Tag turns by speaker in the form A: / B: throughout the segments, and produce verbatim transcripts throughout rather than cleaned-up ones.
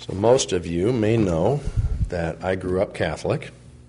A: So most of you may know that I grew up Catholic.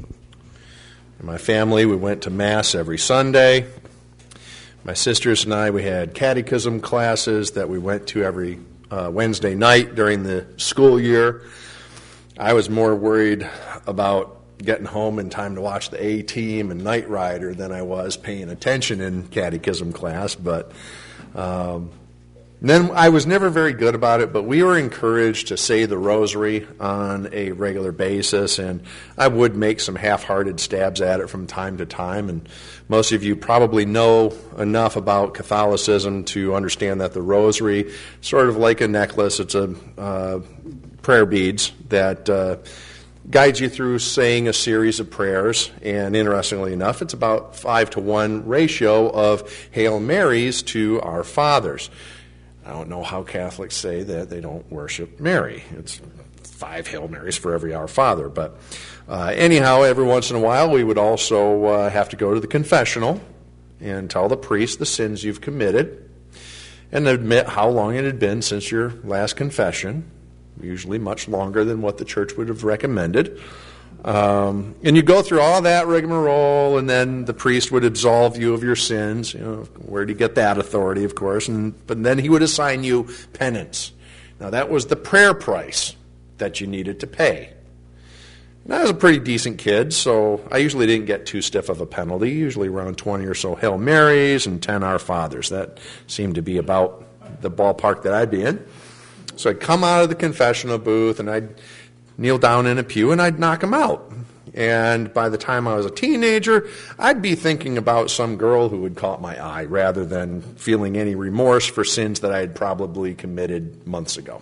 A: In my family, we went to Mass every Sunday. My sisters and I, we had catechism classes that we went to every uh, Wednesday night during the school year. I was more worried about getting home in time to watch the A-Team and Knight Rider than I was paying attention in catechism class. But um, then I was never very good about it, but we were encouraged to say the rosary on a regular basis, and I would make some half-hearted stabs at it from time to time. And most of you probably know enough about Catholicism to understand that the rosary, sort of like a necklace, it's a uh, prayer beads that uh, guides you through saying a series of prayers. And interestingly enough, it's about five to one ratio of Hail Marys to Our Fathers. I don't know how Catholics say that they don't worship Mary. It's five Hail Marys for every Our Father. But uh, anyhow, every once in a while, we would also uh, have to go to the confessional and tell the priest the sins you've committed and admit how long it had been since your last confession, usually much longer than what the church would have recommended. Um, and you go through all that rigmarole, and then the priest would absolve you of your sins. You know, where do you get that authority, of course? And but then he would assign you penance. Now, that was the prayer price that you needed to pay. And I was a pretty decent kid, so I usually didn't get too stiff of a penalty, usually around twenty or so Hail Marys and ten Our Fathers. That seemed to be about the ballpark that I'd be in. So I'd come out of the confessional booth, and I'd kneel down in a pew, and I'd knock them out. And by the time I was a teenager, I'd be thinking about some girl who had caught my eye rather than feeling any remorse for sins that I had probably committed months ago.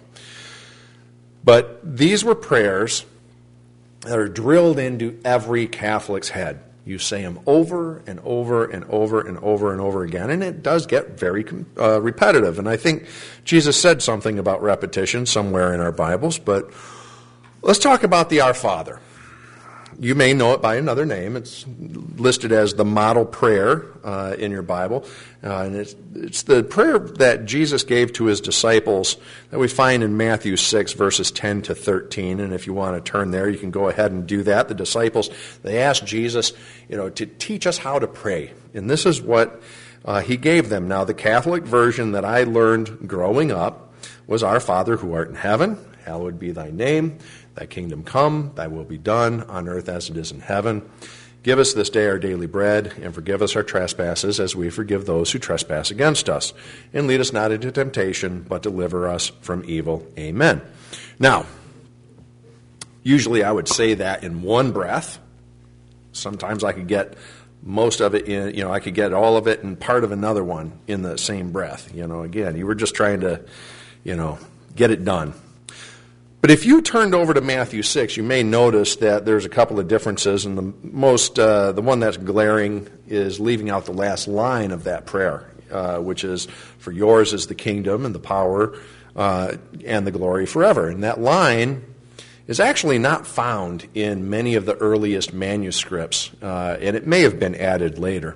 A: But these were prayers that are drilled into every Catholic's head. You say them over and over and over and over and over again, and it does get very uh, repetitive. And I think Jesus said something about repetition somewhere in our Bibles, but let's talk about the Our Father. You may know it by another name. It's listed as the model prayer uh, in your Bible. Uh, and it's, it's the prayer that Jesus gave to his disciples that we find in Matthew six, verses ten to thirteen. And if you want to turn there, you can go ahead and do that. The disciples, they asked Jesus, you know, to teach us how to pray. And this is what uh, he gave them. Now, the Catholic version that I learned growing up was Our Father who art in heaven, hallowed be thy name. Thy kingdom come, thy will be done, on earth as it is in heaven. Give us this day our daily bread, and forgive us our trespasses as we forgive those who trespass against us. And lead us not into temptation, but deliver us from evil. Amen. Now, usually I would say that in one breath. Sometimes I could get most of it in, you know, I could get all of it and part of another one in the same breath. You know, again, you were just trying to, you know, get it done. But if you turned over to Matthew six, you may notice that there's a couple of differences, and the most, uh, the one that's glaring is leaving out the last line of that prayer, uh, which is, "For yours is the kingdom and the power uh, and the glory forever." And that line is actually not found in many of the earliest manuscripts, uh, and it may have been added later.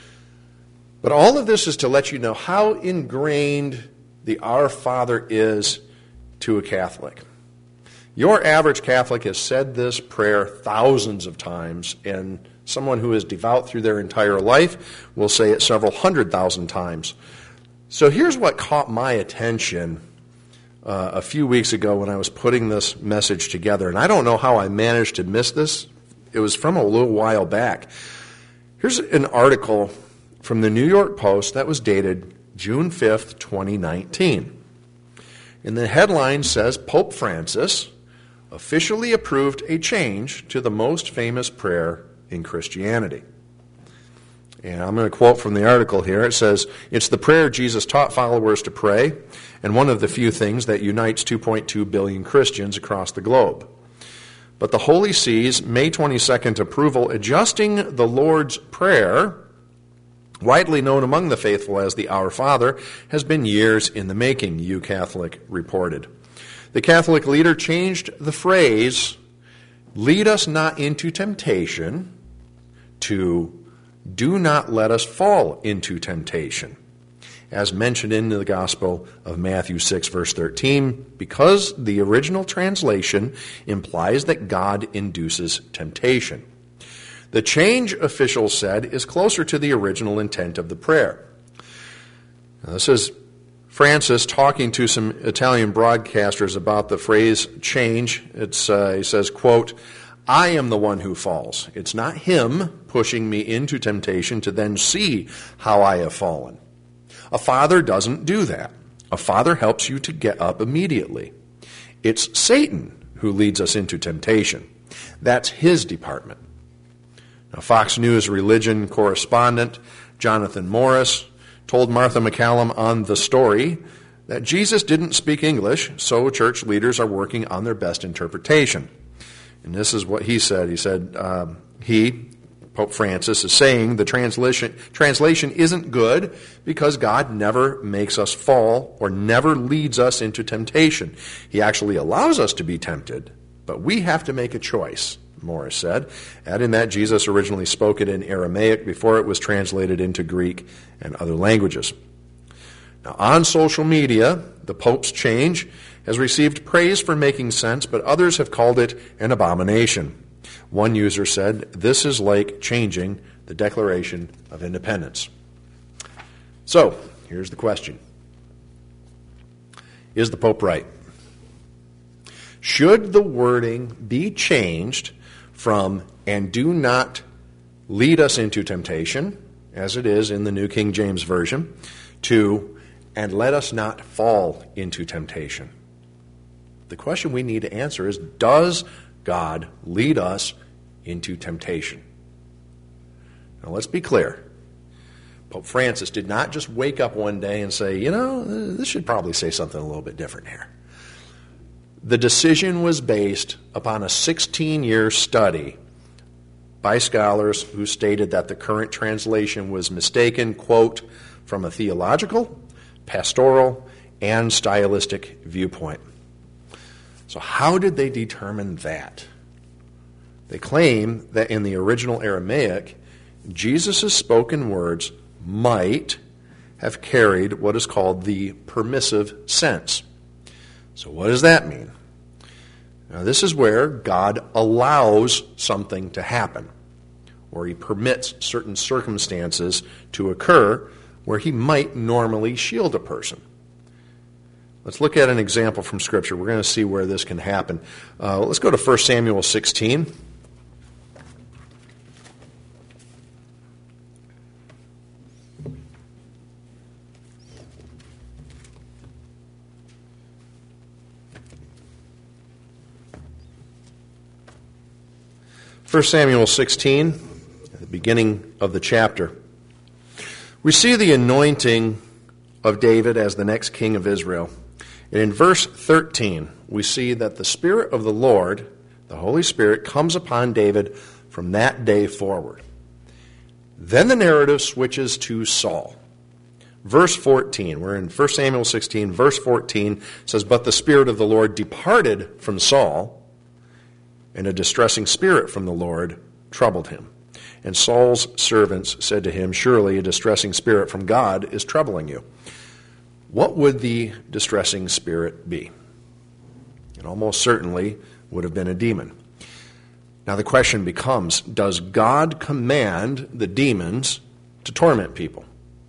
A: But all of this is to let you know how ingrained the Our Father is to a Catholic. Your average Catholic has said this prayer thousands of times, and someone who is devout through their entire life will say it several hundred thousand times. So here's what caught my attention uh, a few weeks ago when I was putting this message together, and I don't know how I managed to miss this. It was from a little while back. Here's an article from the New York Post that was dated June fifth, twenty nineteen. And the headline says, "Pope Francis officially approved a change to the most famous prayer in Christianity." And I'm going to quote from the article here. It says, "It's the prayer Jesus taught followers to pray, and one of the few things that unites two point two billion Christians across the globe. But the Holy See's May twenty-second approval adjusting the Lord's Prayer, widely known among the faithful as the Our Father, has been years in the making," You Catholic reported. The Catholic leader changed the phrase, "Lead us not into temptation," to "Do not let us fall into temptation." as mentioned in the Gospel of Matthew six, verse thirteen, because the original translation implies that God induces temptation. The change, officials said, is closer to the original intent of the prayer. Now, this is Francis talking to some Italian broadcasters about the phrase change. It's, uh, he says, quote, "I am the one who falls. It's not him pushing me into temptation to then see how I have fallen. A father doesn't do that. A father helps you to get up immediately. It's Satan who leads us into temptation. That's his department." Now, Fox News religion correspondent Jonathan Morris told Martha MacCallum on The Story that Jesus didn't speak English, so church leaders are working on their best interpretation. And this is what he said. He said, um, he, Pope Francis, is saying the translation, translation isn't good because God never makes us fall or never leads us into temptation. He actually allows us to be tempted, but we have to make a choice, Morris said, adding that Jesus originally spoke it in Aramaic before it was translated into Greek and other languages. Now, on social media, the Pope's change has received praise for making sense, but others have called it an abomination. One user said, "This is like changing the Declaration of Independence." So, here's the question. Is the Pope right? Should the wording be changed from "and do not lead us into temptation," as it is in the New King James Version, to "and let us not fall into temptation"? The question we need to answer is, does God lead us into temptation? Now let's be clear. Pope Francis did not just wake up one day and say, you know, this should probably say something a little bit different here. The decision was based upon a sixteen-year study by scholars who stated that the current translation was mistaken, quote, "from a theological, pastoral, and stylistic viewpoint." So how did they determine that? They claim that in the original Aramaic, Jesus' spoken words might have carried what is called the permissive sense. So what does that mean? Now, this is where God allows something to happen, or he permits certain circumstances to occur where he might normally shield a person. Let's look at an example from Scripture. We're going to see where this can happen. Uh, let's go to First Samuel sixteen. First Samuel sixteen, at the beginning of the chapter, we see the anointing of David as the next king of Israel. And in verse thirteen, we see that the Spirit of the Lord, the Holy Spirit, comes upon David from that day forward. Then the narrative switches to Saul. Verse fourteen, we're in First Samuel sixteen, verse fourteen says, "But the Spirit of the Lord departed from Saul, and a distressing spirit from the Lord troubled him. And Saul's servants said to him, 'Surely a distressing spirit from God is troubling you.'" What would the distressing spirit be? It almost certainly would have been a demon. Now the question becomes, does God command the demons to torment people?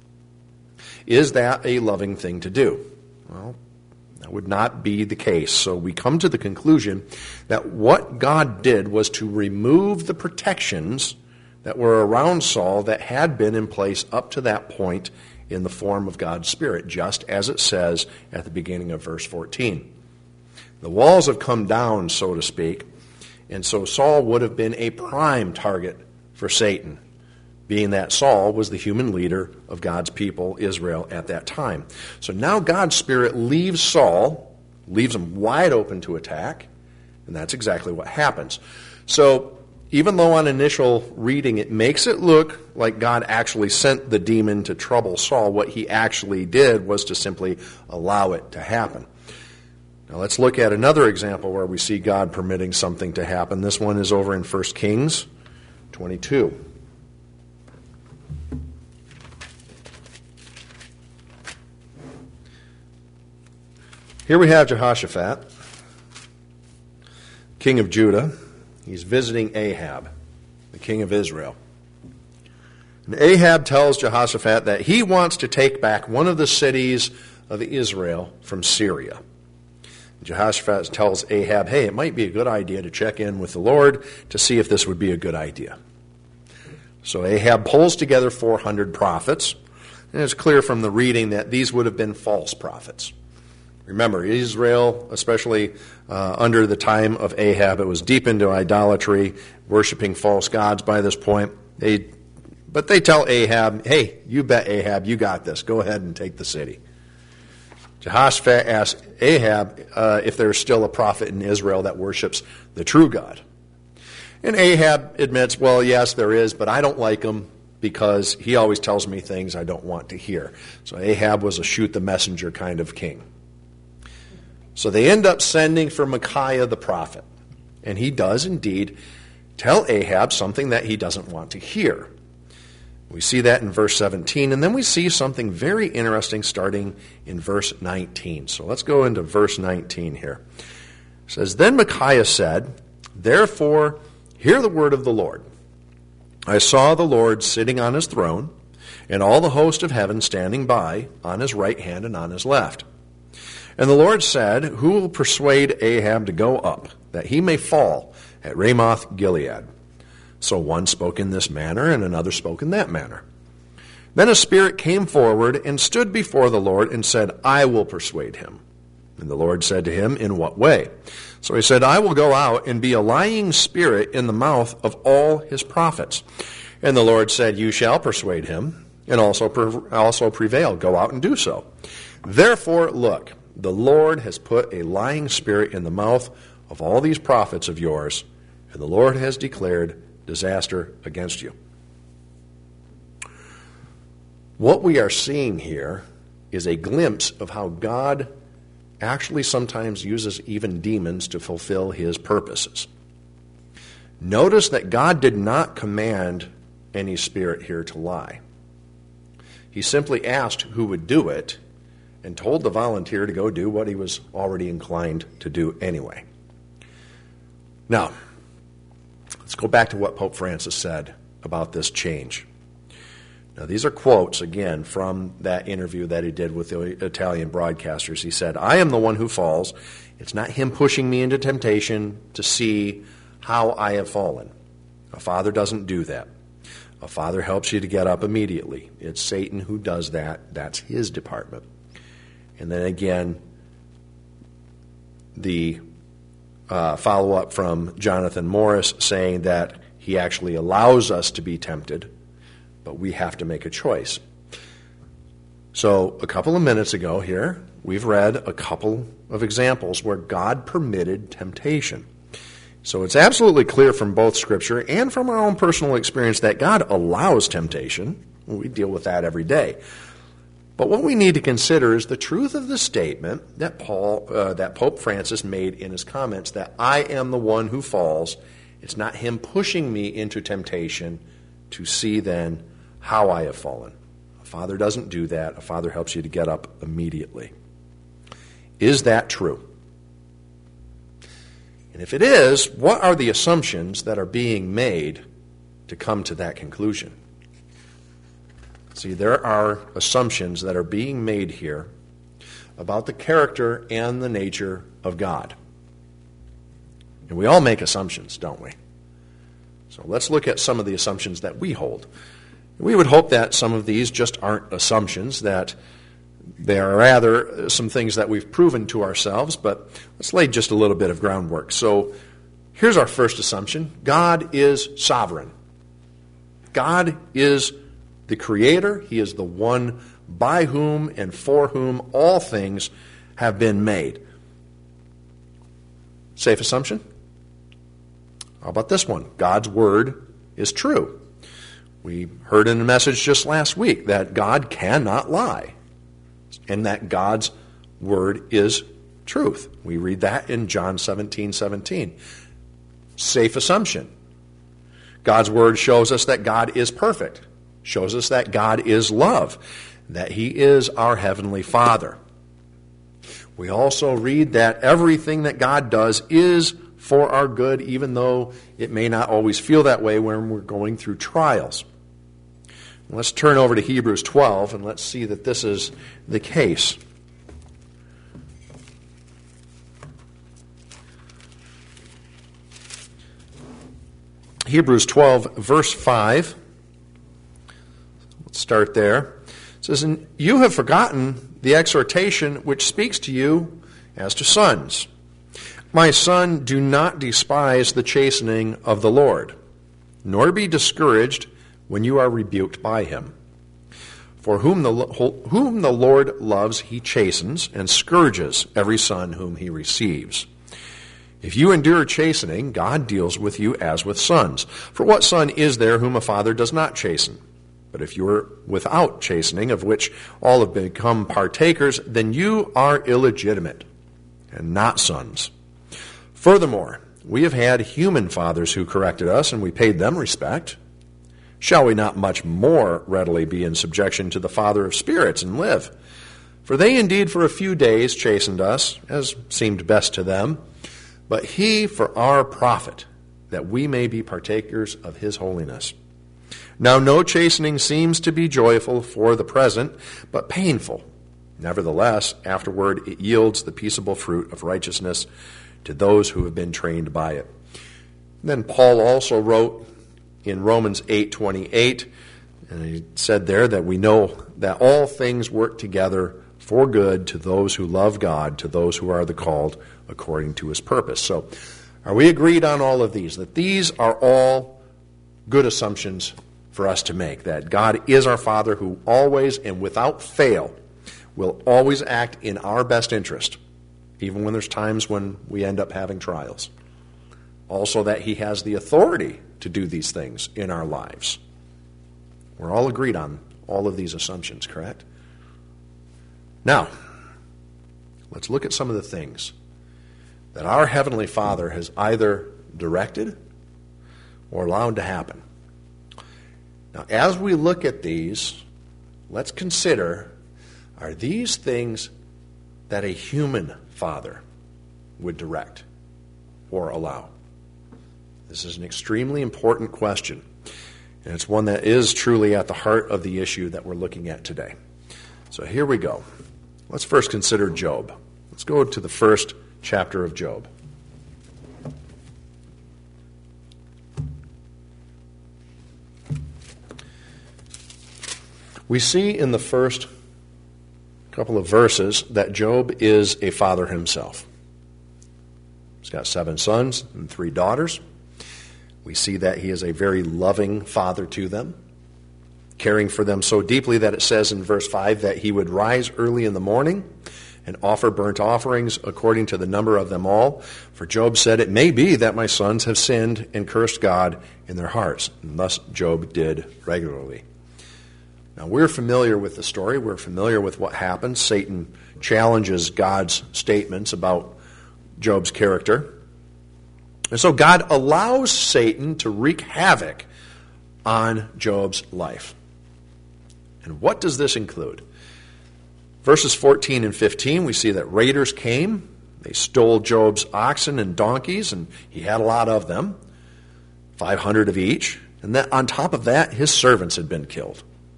A: Is that a loving thing to do? Well, that would not be the case. So we come to the conclusion that what God did was to remove the protections that were around Saul that had been in place up to that point in the form of God's Spirit, just as it says at the beginning of verse fourteen. The walls have come down, so to speak, and so Saul would have been a prime target for Satan, being that Saul was the human leader of God's people, Israel, at that time. So now God's Spirit leaves Saul, leaves him wide open to attack, and that's exactly what happens. So even though on initial reading it makes it look like God actually sent the demon to trouble Saul, what he actually did was to simply allow it to happen. Now let's look at another example where we see God permitting something to happen. This one is over in First Kings twenty-two. Here we have Jehoshaphat, king of Judah. He's visiting Ahab, the king of Israel. And Ahab tells Jehoshaphat that he wants to take back one of the cities of Israel from Syria. Jehoshaphat tells Ahab, hey, it might be a good idea to check in with the Lord to see if this would be a good idea. So Ahab pulls together four hundred prophets, and it's clear from the reading that these would have been false prophets. Remember, Israel, especially uh, under the time of Ahab, it was deep into idolatry, worshiping false gods by this point. They, but they tell Ahab, hey, you bet Ahab, you got this. Go ahead and take the city. Jehoshaphat asks Ahab uh, if there's still a prophet in Israel that worships the true God. And Ahab admits, well, yes, there is, but I don't like him because he always tells me things I don't want to hear. So Ahab was a shoot the messenger kind of king. So they end up sending for Micaiah the prophet. And he does indeed tell Ahab something that he doesn't want to hear. We see that in verse seventeen, and then we see something very interesting starting in verse nineteen. So let's go into verse nineteen here. It says, Then Micaiah said, Therefore, hear the word of the Lord. I saw the Lord sitting on his throne, and all the host of heaven standing by, on his right hand and on his left. And the Lord said, Who will persuade Ahab to go up, that he may fall at Ramoth Gilead? So one spoke in this manner, and another spoke in that manner. Then a spirit came forward and stood before the Lord and said, I will persuade him. And the Lord said to him, In what way? So he said, I will go out and be a lying spirit in the mouth of all his prophets. And the Lord said, You shall persuade him, and also, pre- also prevail. Go out and do so. Therefore, look, the Lord has put a lying spirit in the mouth of all these prophets of yours, and the Lord has declared disaster against you. What we are seeing here is a glimpse of how God actually sometimes uses even demons to fulfill his purposes. Notice that God did not command any spirit here to lie. He simply asked who would do it and told the volunteer to go do what he was already inclined to do anyway. Now, let's go back to what Pope Francis said about this change. Now, these are quotes, again, from that interview that he did with the Italian broadcasters. He said, I am the one who falls. It's not him pushing me into temptation to see how I have fallen. A father doesn't do that. A father helps you to get up immediately. It's Satan who does that. That's his department. And then again, the uh, follow-up from Jonathan Morris saying that he actually allows us to be tempted, but we have to make a choice. So a couple of minutes ago here, we've read a couple of examples where God permitted temptation. So it's absolutely clear from both Scripture and from our own personal experience that God allows temptation. We deal with that every day. But what we need to consider is the truth of the statement that Paul, uh, that Pope Francis made in his comments, that I am the one who falls. It's not him pushing me into temptation to see then how I have fallen. A father doesn't do that. A father helps you to get up immediately. Is that true? And if it is, what are the assumptions that are being made to come to that conclusion? See, there are assumptions that are being made here about the character and the nature of God. And we all make assumptions, don't we? So let's look at some of the assumptions that we hold. We would hope that some of these just aren't assumptions, that they are rather some things that we've proven to ourselves, but let's lay just a little bit of groundwork. So here's our first assumption. God is sovereign. God is the creator. He is the one by whom and for whom all things have been made. Safe assumption? How about this one? God's word is true. We heard in a message just last week that God cannot lie, and that God's word is truth. We read that in John seventeen seventeen. Safe assumption. God's word shows us that God is perfect, shows us that God is love, that he is our heavenly Father. we also read that everything that God does is for our good, even though it may not always feel that way when we're going through trials. Let's turn over to Hebrews twelve and let's see that this is the case. Hebrews twelve, verse five. Let's start there. It says, "And you have forgotten the exhortation which speaks to you as to sons. My son, do not despise the chastening of the Lord, nor be discouraged when you are rebuked by him. For whom the, whom the Lord loves, he chastens and scourges every son whom he receives. If you endure chastening, God deals with you as with sons. For what son is there whom a father does not chasten? But if you are without chastening, of which all have become partakers, then you are illegitimate and not sons. Furthermore, we have had human fathers who corrected us, and we paid them respect. Shall we not much more readily be in subjection to the Father of spirits and live? For they indeed for a few days chastened us, as seemed best to them, but he for our profit, that we may be partakers of his holiness. Now no chastening seems to be joyful for the present, but painful. Nevertheless, afterward it yields the peaceable fruit of righteousness to those who have been trained by it." Then Paul also wrote in Romans eight twenty-eight, and he said there that we know that all things work together for good to those who love God, to those who are the called according to his purpose. So are we agreed on all of these, that these are all good assumptions for us to make, that God is our Father who always and without fail will always act in our best interest, even when there's times when we end up having trials. Also that he has the authority to do these things in our lives. We're all agreed on all of these assumptions, correct? Now, let's look at some of the things that our Heavenly Father has either directed or allowed to happen. Now, as we look at these, let's consider, are these things that a human father would direct or allow? This is an extremely important question, and it's one that is truly at the heart of the issue that we're looking at today. So here we go. Let's first consider Job. Let's go to the first chapter of Job. We see in the first couple of verses that Job is a father himself. He's got seven sons and three daughters. We see that he is a very loving father to them, caring for them so deeply that it says in verse five that he would rise early in the morning and offer burnt offerings according to the number of them all. For Job said, "It may be that my sons have sinned and cursed God in their hearts." And thus Job did regularly. Now we're familiar with the story. We're familiar with what happens. Satan challenges God's statements about Job's character. And so God allows Satan to wreak havoc on Job's life. And what does this include? Verses fourteen and fifteen, we see that raiders came. They stole Job's oxen and donkeys, and he had a lot of them, five hundred of each. And that on top of that, his servants had been killed.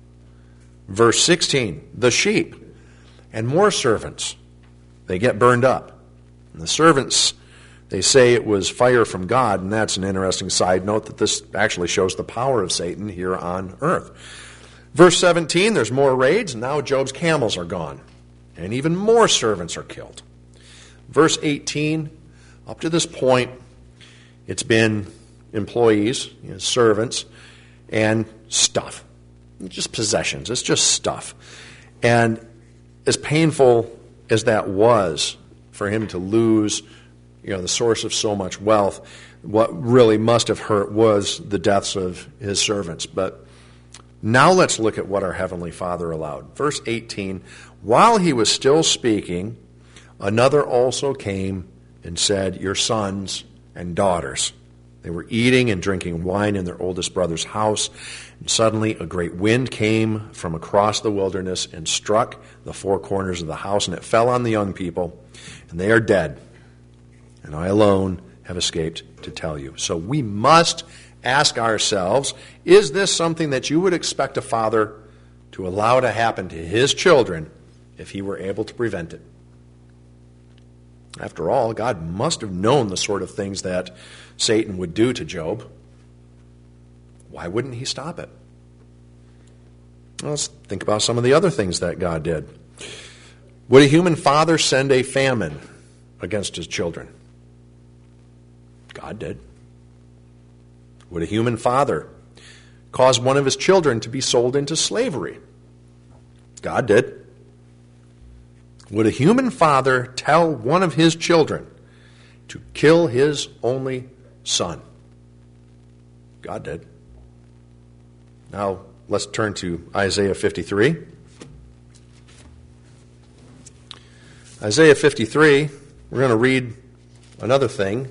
A: Verse sixteen, the sheep and more servants, they get burned up. And the servants, they say it was fire from God, and that's an interesting side note that this actually shows the power of Satan here on earth. Verse seventeen, there's more raids, and now Job's camels are gone, and even more servants are killed. Verse eighteen, up to this point, it's been employees, you know, servants, and stuff. Just possessions. It's just stuff. And as painful as that was for him to lose, you know, the source of so much wealth, what really must have hurt was the deaths of his servants. But now let's look at what our Heavenly Father allowed. Verse eighteen, while he was still speaking, another also came and said, "Your sons and daughters." They were eating and drinking wine in their oldest brother's house, and suddenly a great wind came from across the wilderness and struck the four corners of the house, and it fell on the young people, and they are dead, and I alone have escaped to tell you. So we must ask ourselves, is this something that you would expect a father to allow to happen to his children if he were able to prevent it? After all, God must have known the sort of things that Satan would do to Job. Why wouldn't he stop it? Well, let's think about some of the other things that God did. Would a human father send a famine against his children? God did. Would a human father cause one of his children to be sold into slavery? God did. Would a human father tell one of his children to kill his only son? God did. Now, let's turn to Isaiah fifty-three. Isaiah fifty-three, we're going to read another thing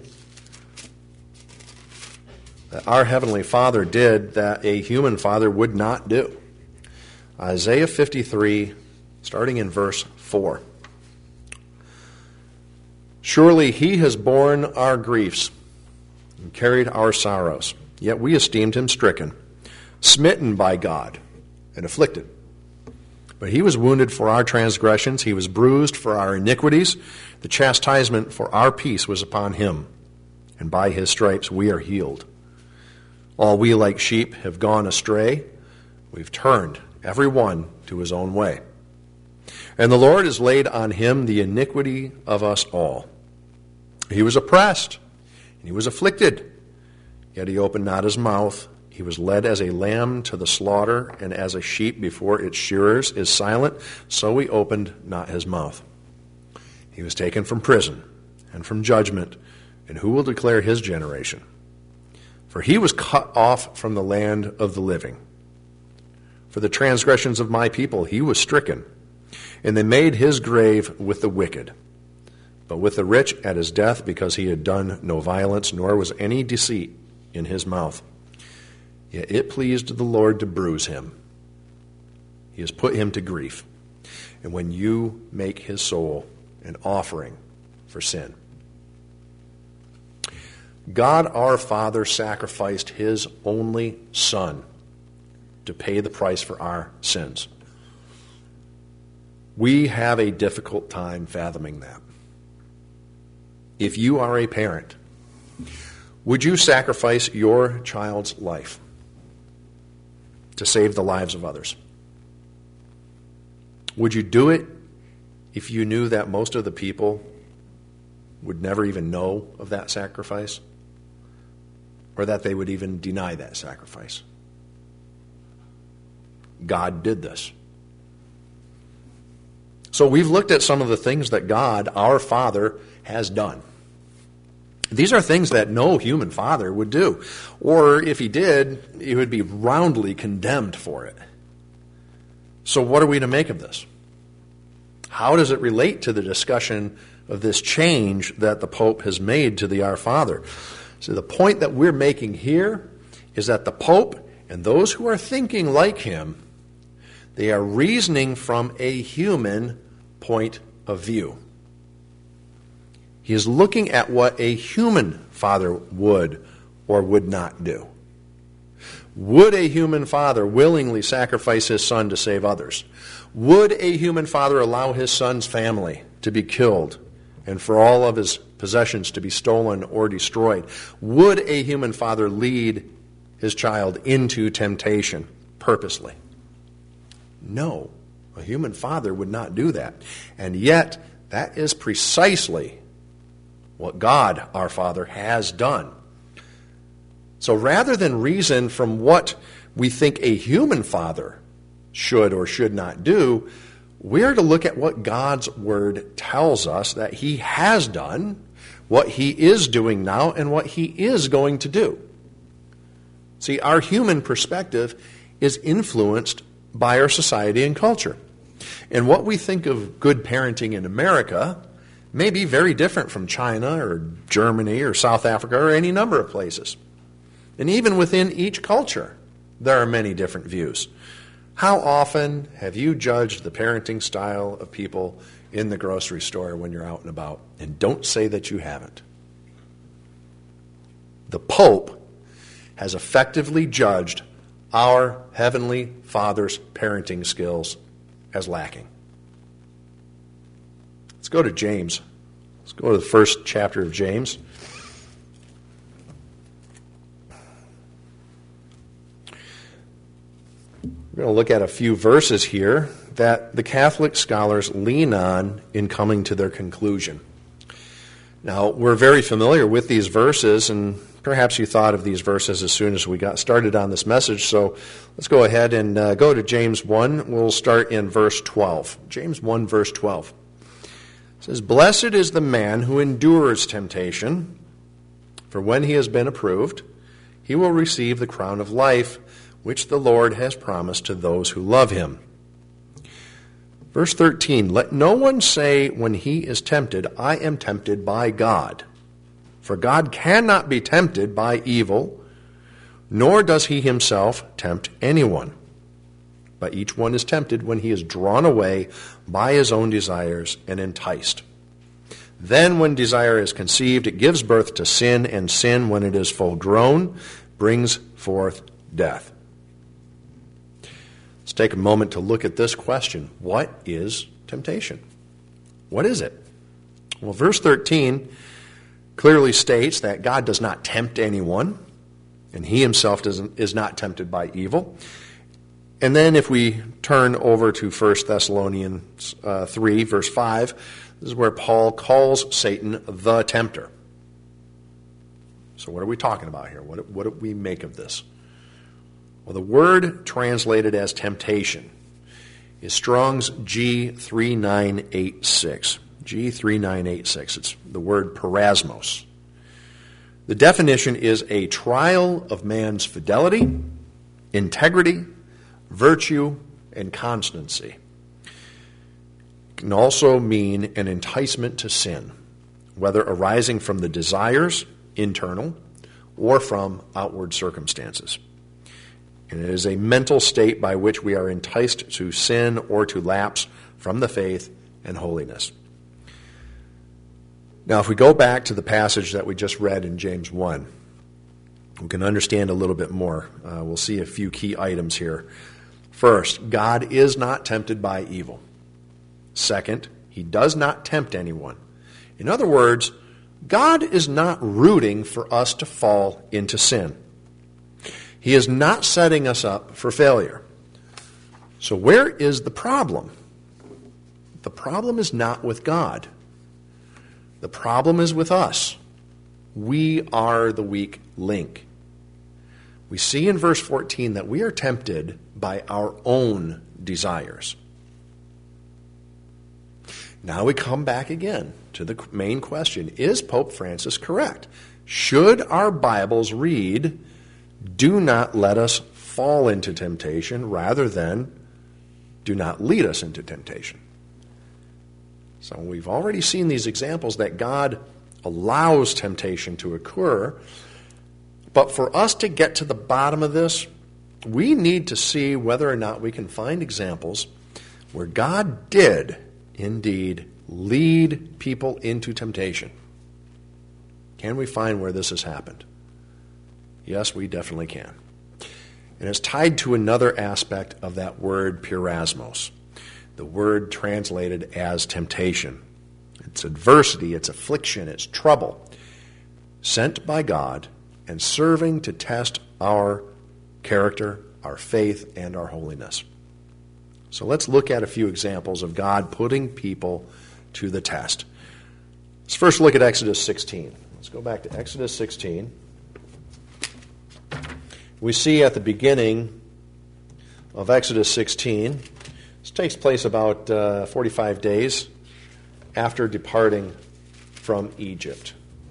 A: that our Heavenly Father did that a human father would not do. Isaiah fifty-three, starting in verse four. Surely he has borne our griefs and carried our sorrows, yet we esteemed him stricken, smitten by God, and afflicted. But he was wounded for our transgressions, he was bruised for our iniquities. The chastisement for our peace was upon him, and by his stripes we are healed. All we like sheep have gone astray. We've turned every one to his own way. And the Lord has laid on him the iniquity of us all. He was oppressed, and he was afflicted, yet he opened not his mouth. He was led as a lamb to the slaughter, and as a sheep before its shearers is silent, so he opened not his mouth. He was taken from prison and from judgment, and who will declare his generation? For he was cut off from the land of the living. For the transgressions of my people he was stricken, and they made his grave with the wicked, but with the rich at his death, because he had done no violence, nor was any deceit in his mouth. Yet it pleased the Lord to bruise him. He has put him to grief. And when you make his soul an offering for sin. God our Father sacrificed his only Son to pay the price for our sins. We have a difficult time fathoming that. If you are a parent, would you sacrifice your child's life to save the lives of others? Would you do it if you knew that most of the people would never even know of that sacrifice, or that they would even deny that sacrifice? God did this. So we've looked at some of the things that God, our Father, has done. These are things that no human father would do. Or if he did, he would be roundly condemned for it. So what are we to make of this? How does it relate to the discussion of this change that the Pope has made to the Our Father? So the point that we're making here is that the Pope and those who are thinking like him, they are reasoning from a human point of view. He is looking at what a human father would or would not do. Would a human father willingly sacrifice his son to save others? Would a human father allow his son's family to be killed and for all of his possessions to be stolen or destroyed? Would a human father lead his child into temptation purposely? No, a human father would not do that. And yet, that is precisely what God, our Father, has done. So rather than reason from what we think a human father should or should not do, we're to look at what God's Word tells us that he has done, what he is doing now, and what he is going to do. See, our human perspective is influenced by our society and culture. And what we think of good parenting in America may be very different from China or Germany or South Africa or any number of places. And even within each culture, there are many different views. How often have you judged the parenting style of people in the grocery store when you're out and about, and don't say that you haven't. The Pope has effectively judged our Heavenly Father's parenting skills as lacking. Let's go to James. Let's go to the first chapter of James. We're going to look at a few verses here that the Catholic scholars lean on in coming to their conclusion. Now, we're very familiar with these verses, and perhaps you thought of these verses as soon as we got started on this message, so let's go ahead and uh, go to James one. We'll start in verse twelve. James one, verse twelve. It says, "Blessed is the man who endures temptation, for when he has been approved, he will receive the crown of life which the Lord has promised to those who love him." Verse thirteen, "Let no one say when he is tempted, I am tempted by God. For God cannot be tempted by evil, nor does he himself tempt anyone. But each one is tempted when he is drawn away by his own desires and enticed. Then when desire is conceived, it gives birth to sin, and sin, when it is full grown, brings forth death." Let's take a moment to look at this question. What is temptation? What is it? Well, verse thirteen clearly states that God does not tempt anyone, and he himself doesn't, is not tempted by evil. And then if we turn over to First Thessalonians uh, three, verse five, this is where Paul calls Satan the tempter. So what are we talking about here? What, what do we make of this? Well, the word translated as temptation is Strong's G three nine eight six. G three nine eight six. It's the word parasmos. The definition is a trial of man's fidelity, integrity, virtue, and constancy. It can also mean an enticement to sin, whether arising from the desires, internal, or from outward circumstances. And it is a mental state by which we are enticed to sin or to lapse from the faith and holiness. Now, if we go back to the passage that we just read in James one, we can understand a little bit more. Uh, we'll see a few key items here. First, God is not tempted by evil. Second, he does not tempt anyone. In other words, God is not rooting for us to fall into sin. He is not setting us up for failure. So where is the problem? The problem is not with God. The problem is with us. We are the weak link. We see in verse fourteen that we are tempted by our own desires. Now we come back again to the main question. Is Pope Francis correct? Should our Bibles read, "Do not let us fall into temptation," rather than, "Do not lead us into temptation"? So we've already seen these examples that God allows temptation to occur. But for us to get to the bottom of this, we need to see whether or not we can find examples where God did indeed lead people into temptation. Can we find where this has happened? Yes, we definitely can. And it's tied to another aspect of that word parasmos, the word translated as temptation. It's adversity, it's affliction, it's trouble, sent by God and serving to test our character, our faith, and our holiness. So let's look at a few examples of God putting people to the test. Let's first look at Exodus sixteen. Let's go back to Exodus sixteen. We see at the beginning of Exodus sixteen, this takes place about uh, forty-five days after departing from Egypt.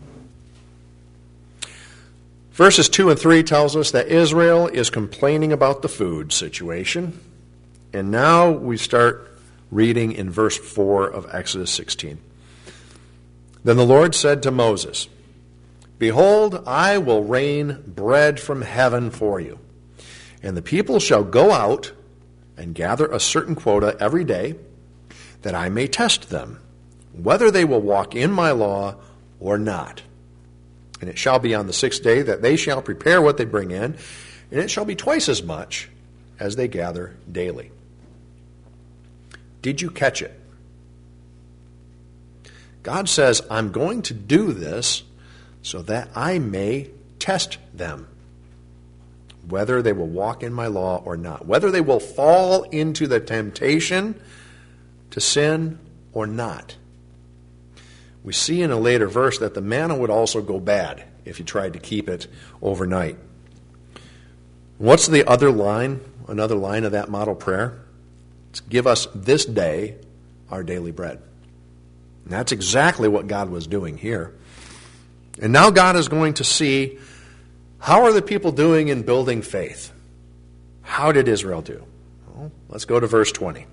A: Verses two and three tells us that Israel is complaining about the food situation. And now we start reading in verse four of Exodus sixteen. Then the Lord said to Moses, "Behold, I will rain bread from heaven for you, and the people shall go out and gather a certain quota every day, that I may test them, whether they will walk in my law or not. And it shall be on the sixth day that they shall prepare what they bring in, and it shall be twice as much as they gather daily. Did you catch it? God says, I'm going to do this so that I may test them, whether they will walk in my law or not, whether they will fall into the temptation to sin or not. We see in a later verse that the manna would also go bad if you tried to keep it overnight. What's the other line, another line of that model prayer? It's give us this day our daily bread. And that's exactly what God was doing here. And now God is going to see, how are the people doing in building faith? How did Israel do? Well, let's go to verse twenty.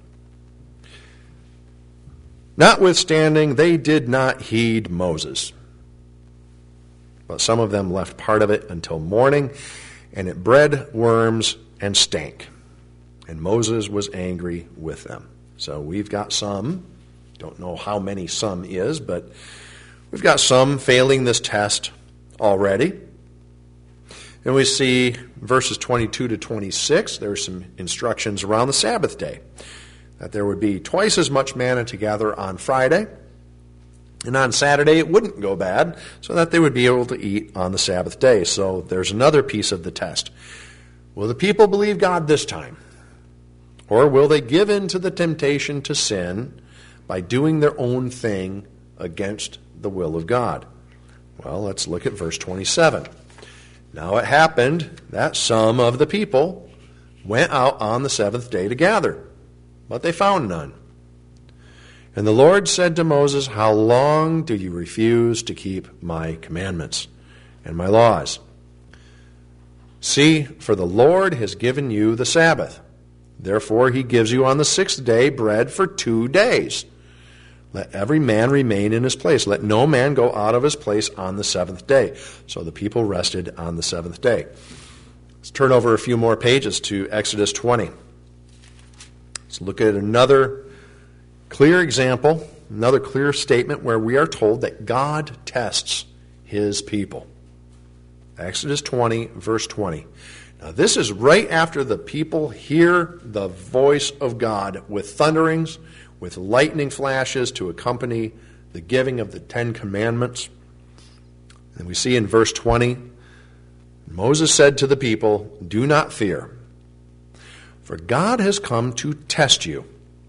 A: Notwithstanding, they did not heed Moses, but some of them left part of it until morning, and it bred worms and stank. And Moses was angry with them. So we've got some, don't know how many some is, but we've got some failing this test already. And we see verses twenty-two to twenty-six, there's some instructions around the Sabbath day, that there would be twice as much manna to gather on Friday, and on Saturday it wouldn't go bad, so that they would be able to eat on the Sabbath day. So there's another piece of the test. Will the people believe God this time? Or will they give in to the temptation to sin by doing their own thing against the will of God? Well, let's look at verse twenty-seven. Now it happened that some of the people went out on the seventh day to gather, but they found none. And the Lord said to Moses, how long do you refuse to keep my commandments and my laws? See, for the Lord has given you the Sabbath. Therefore he gives you on the sixth day bread for two days. Let every man remain in his place. Let no man go out of his place on the seventh day. So the people rested on the seventh day. Let's turn over a few more pages to Exodus twenty. Let's look at another clear example, another clear statement where we are told that God tests his people. Exodus twenty, verse twenty. Now this is right after the people hear the voice of God with thunderings, with lightning flashes to accompany the giving of the Ten Commandments. And we see in verse twenty, Moses said to the people, do not fear, for God has come to test you,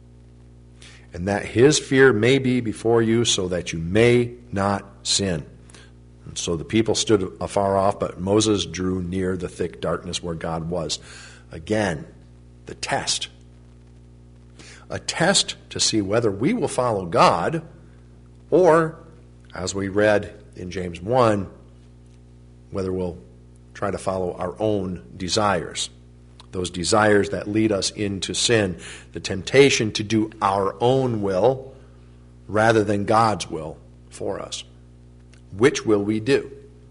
A: and that his fear may be before you, so that you may not sin. And so the people stood afar off, but Moses drew near the thick darkness where God was. Again, the test. A test to see whether we will follow God, or, as we read in James one, whether we'll try to follow our own desires. Those desires that lead us into sin. The temptation to do our own will rather than God's will for us. Which will we do?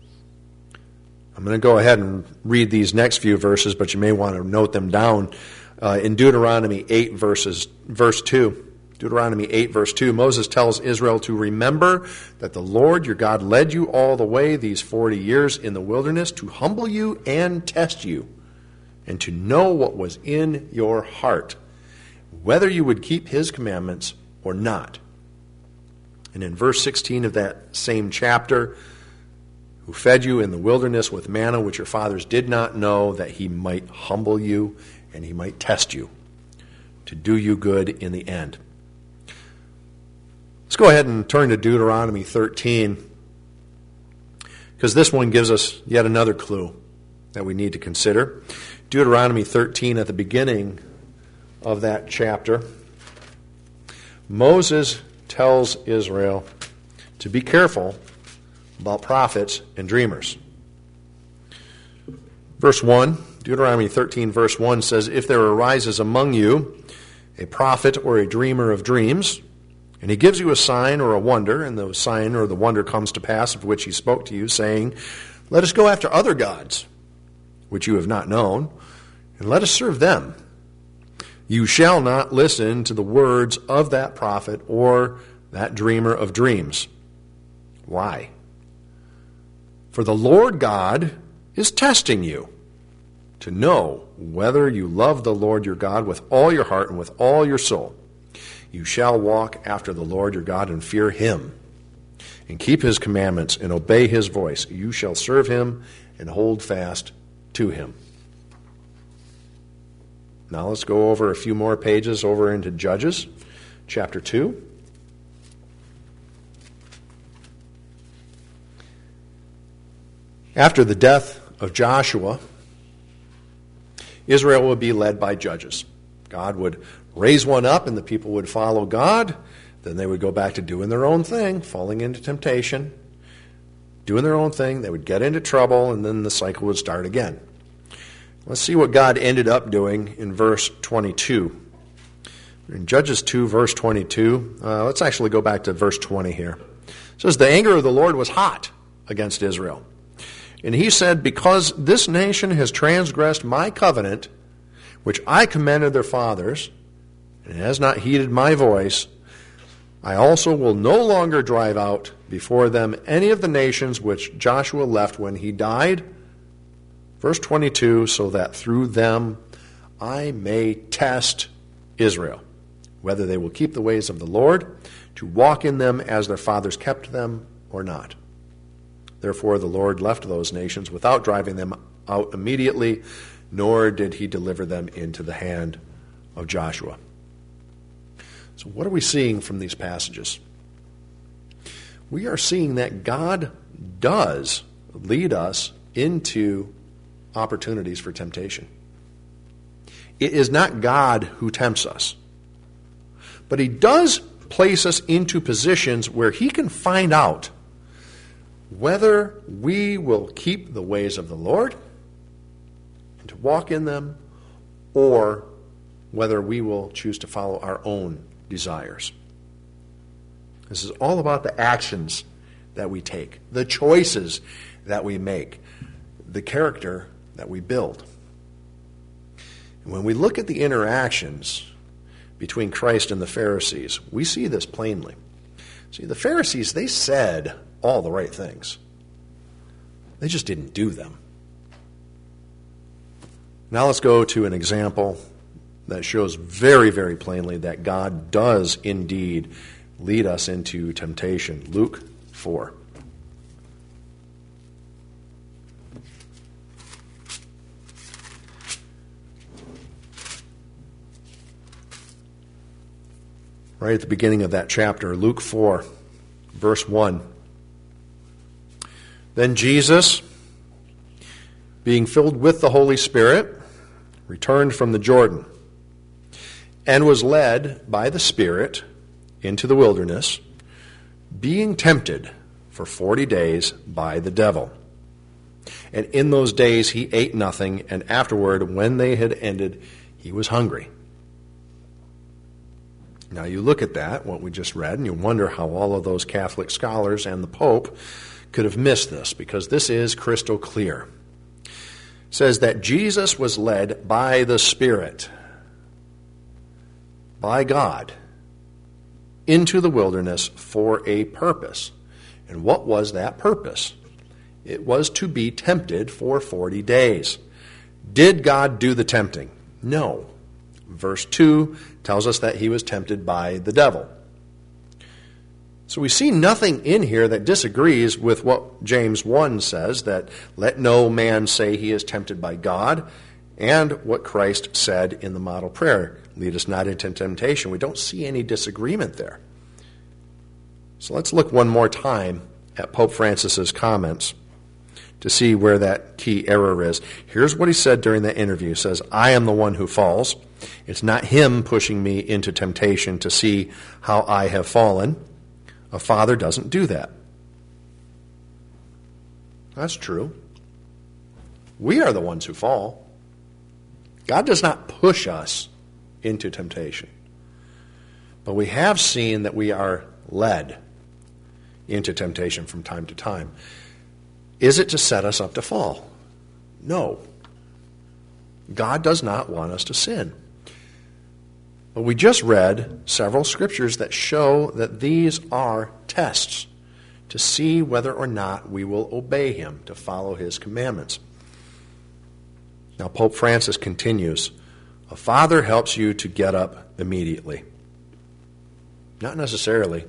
A: I'm going to go ahead and read these next few verses, but you may want to note them down. Uh, in Deuteronomy eight, verses, verse two, Deuteronomy eight, verse two, Moses tells Israel to remember that the Lord your God led you all the way these forty years in the wilderness to humble you and test you, and to know what was in your heart, whether you would keep his commandments or not. And in verse sixteen of that same chapter, who fed you in the wilderness with manna which your fathers did not know, that he might humble you and he might test you, to do you good in the end. Let's go ahead and turn to Deuteronomy thirteen, because this one gives us yet another clue that we need to consider. Deuteronomy thirteen, at the beginning of that chapter, Moses tells Israel to be careful about prophets and dreamers. Verse one, Deuteronomy thirteen, verse one says, if there arises among you a prophet or a dreamer of dreams, and he gives you a sign or a wonder, and the sign or the wonder comes to pass of which he spoke to you, saying, let us go after other gods, which you have not known, and let us serve them. You shall not listen to the words of that prophet or that dreamer of dreams. Why? For the Lord God is testing you to know whether you love the Lord your God with all your heart and with all your soul. You shall walk after the Lord your God and fear him, and keep his commandments and obey his voice. You shall serve him and hold fast to him. Now let's go over a few more pages over into Judges, chapter two. After the death of Joshua, Israel would be led by judges. God would raise one up and the people would follow God. Then they would go back to doing their own thing, falling into temptation, doing their own thing. They would get into trouble, and then the cycle would start again. Let's see what God ended up doing in verse twenty-two. In Judges two, verse twenty-two, uh, let's actually go back to verse twenty here. It says, the anger of the Lord was hot against Israel. And he said, because this nation has transgressed my covenant, which I commanded their fathers, and has not heeded my voice, I also will no longer drive out before them any of the nations which Joshua left when he died. Verse twenty-two, so that through them I may test Israel, whether they will keep the ways of the Lord, to walk in them as their fathers kept them or not. Therefore the Lord left those nations without driving them out immediately, nor did he deliver them into the hand of Joshua. So what are we seeing from these passages? We are seeing that God does lead us into opportunities for temptation. It is not God who tempts us, but he does place us into positions where he can find out whether we will keep the ways of the Lord and to walk in them, or whether we will choose to follow our own desires. This is all about the actions that we take, the choices that we make, the character that we build. And when we look at the interactions between Christ and the Pharisees, we see this plainly. See, the Pharisees, they said all the right things. They just didn't do them. Now let's go to an example that shows very, very plainly that God does indeed lead us into temptation. Luke four. Right at the beginning of that chapter, Luke four, verse one. Then Jesus, being filled with the Holy Spirit, returned from the Jordan, and was led by the Spirit into the wilderness, being tempted for forty days by the devil. And in those days he ate nothing, and afterward, when they had ended, he was hungry. Now you look at that, what we just read, and you wonder how all of those Catholic scholars and the Pope could have missed this, because this is crystal clear. It says that Jesus was led by the Spirit, by God, into the wilderness for a purpose. And what was that purpose? It was to be tempted for forty days. Did God do the tempting? No. Verse two tells us that he was tempted by the devil. So we see nothing in here that disagrees with what James one says, that let no man say he is tempted by God, and what Christ said in the model prayer, lead us not into temptation. We don't see any disagreement there. So let's look one more time at Pope Francis's comments to see where that key error is. Here's what he said during that interview. He says, I am the one who falls. It's not him pushing me into temptation to see how I have fallen. A father doesn't do that. That's true. We are the ones who fall. God does not push us into temptation. But we have seen that we are led into temptation from time to time. Is it to set us up to fall? No. God does not want us to sin. But we just read several scriptures that show that these are tests to see whether or not we will obey him, to follow his commandments. Now, Pope Francis continues, a father helps you to get up immediately. Not necessarily.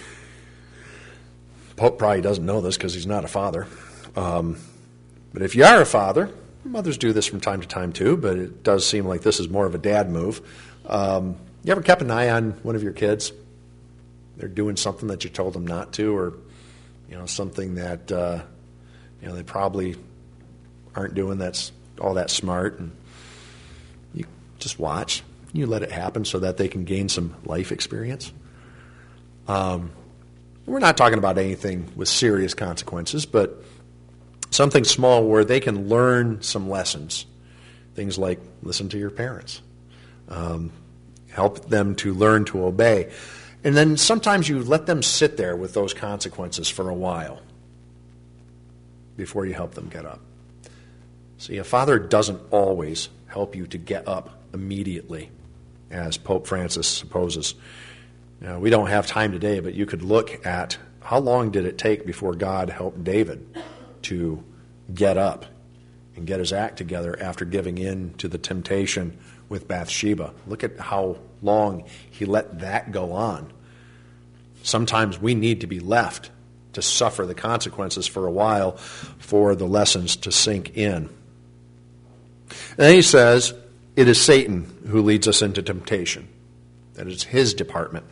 A: Pope probably doesn't know this because he's not a father. Um, but if you are a father, mothers do this from time to time too, but it does seem like this is more of a dad move. Um, you ever kept an eye on one of your kids? They're doing something that you told them not to, or you know something that uh, you know they probably aren't doing that's all that smart, and you just watch. You let it happen so that they can gain some life experience. Um, we're not talking about anything with serious consequences, but something small where they can learn some lessons. Things like listen to your parents. Um, help them to learn to obey. And then sometimes you let them sit there with those consequences for a while before you help them get up. See, a father doesn't always help you to get up immediately, as Pope Francis supposes. Now, we don't have time today, but you could look at how long did it take before God helped David to get up and get his act together after giving in to the temptation with Bathsheba. Look at how long he let that go on. Sometimes we need to be left to suffer the consequences for a while for the lessons to sink in. And then he says, it is Satan who leads us into temptation. That is his department.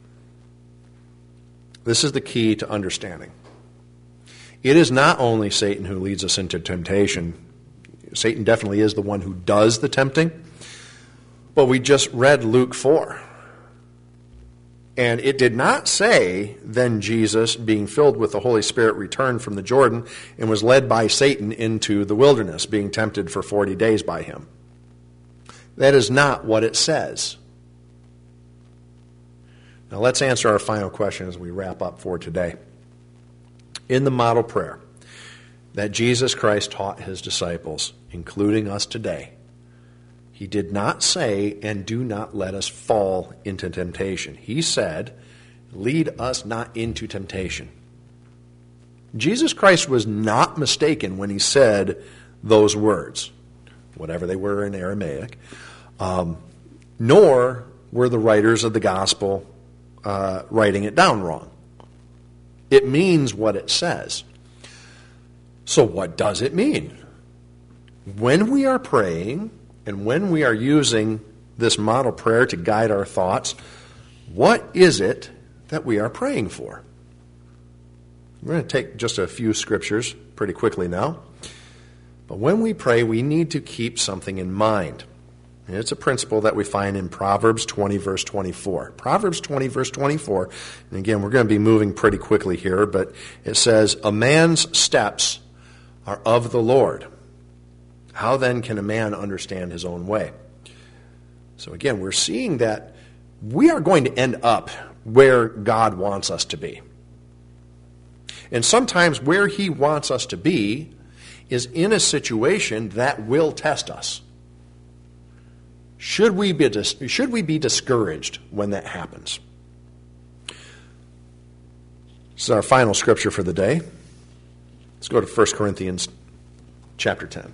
A: This is the key to understanding. It is not only Satan who leads us into temptation. Satan definitely is the one who does the tempting. But we just read Luke four. And it did not say, then Jesus, being filled with the Holy Spirit, returned from the Jordan and was led by Satan into the wilderness, being tempted for forty days by him. That is not what it says. Now let's answer our final question as we wrap up for today. In the model prayer that Jesus Christ taught his disciples, including us today, he did not say, and do not let us fall into temptation. He said, lead us not into temptation. Jesus Christ was not mistaken when he said those words, whatever they were in Aramaic, um, nor were the writers of the gospel uh, writing it down wrong. It means what it says. So what does it mean? When we are praying, and when we are using this model prayer to guide our thoughts, what is it that we are praying for? We're going to take just a few scriptures pretty quickly now. But when we pray, we need to keep something in mind. And it's a principle that we find in Proverbs twenty, verse twenty-four. Proverbs twenty, verse twenty-four. And again, we're going to be moving pretty quickly here, but it says, a man's steps are of the Lord. How then can a man understand his own way? So again, we're seeing that we are going to end up where God wants us to be. And sometimes where he wants us to be is in a situation that will test us. Should we be, dis- should we be discouraged when that happens? This is our final scripture for the day. Let's go to First Corinthians chapter ten.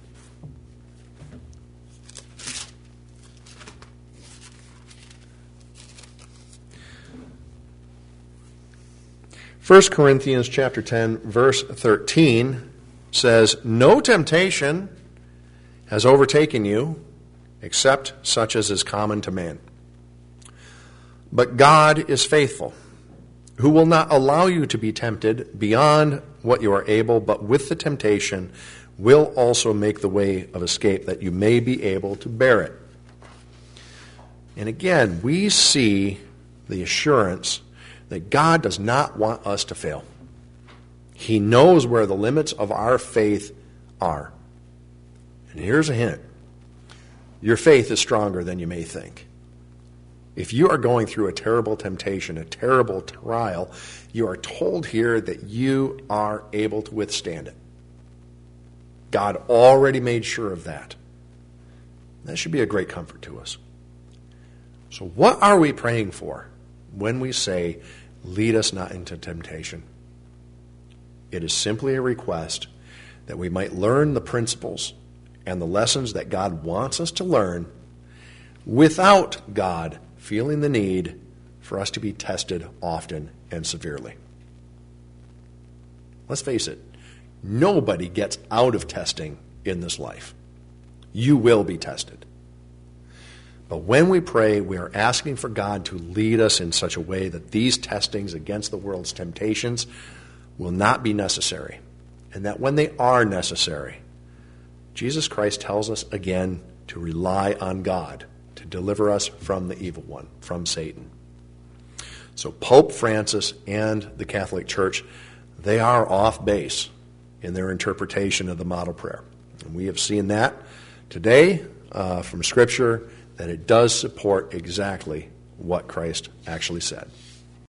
A: First Corinthians chapter ten, verse thirteen says, no temptation has overtaken you except such as is common to man. But God is faithful, who will not allow you to be tempted beyond what you are able, but with the temptation will also make the way of escape that you may be able to bear it. And again, we see the assurance that God does not want us to fail. He knows where the limits of our faith are. And here's a hint. Your faith is stronger than you may think. If you are going through a terrible temptation, a terrible trial, you are told here that you are able to withstand it. God already made sure of that. That should be a great comfort to us. So what are we praying for when we say, lead us not into temptation? It is simply a request that we might learn the principles and the lessons that God wants us to learn without God feeling the need for us to be tested often and severely. Let's face it, nobody gets out of testing in this life. You will be tested. But when we pray, we are asking for God to lead us in such a way that these testings against the world's temptations will not be necessary, and that when they are necessary, Jesus Christ tells us again to rely on God to deliver us from the evil one, from Satan. So Pope Francis and the Catholic Church, they are off base in their interpretation of the model prayer. And we have seen that today uh, from Scripture, that it does support exactly what Christ actually said.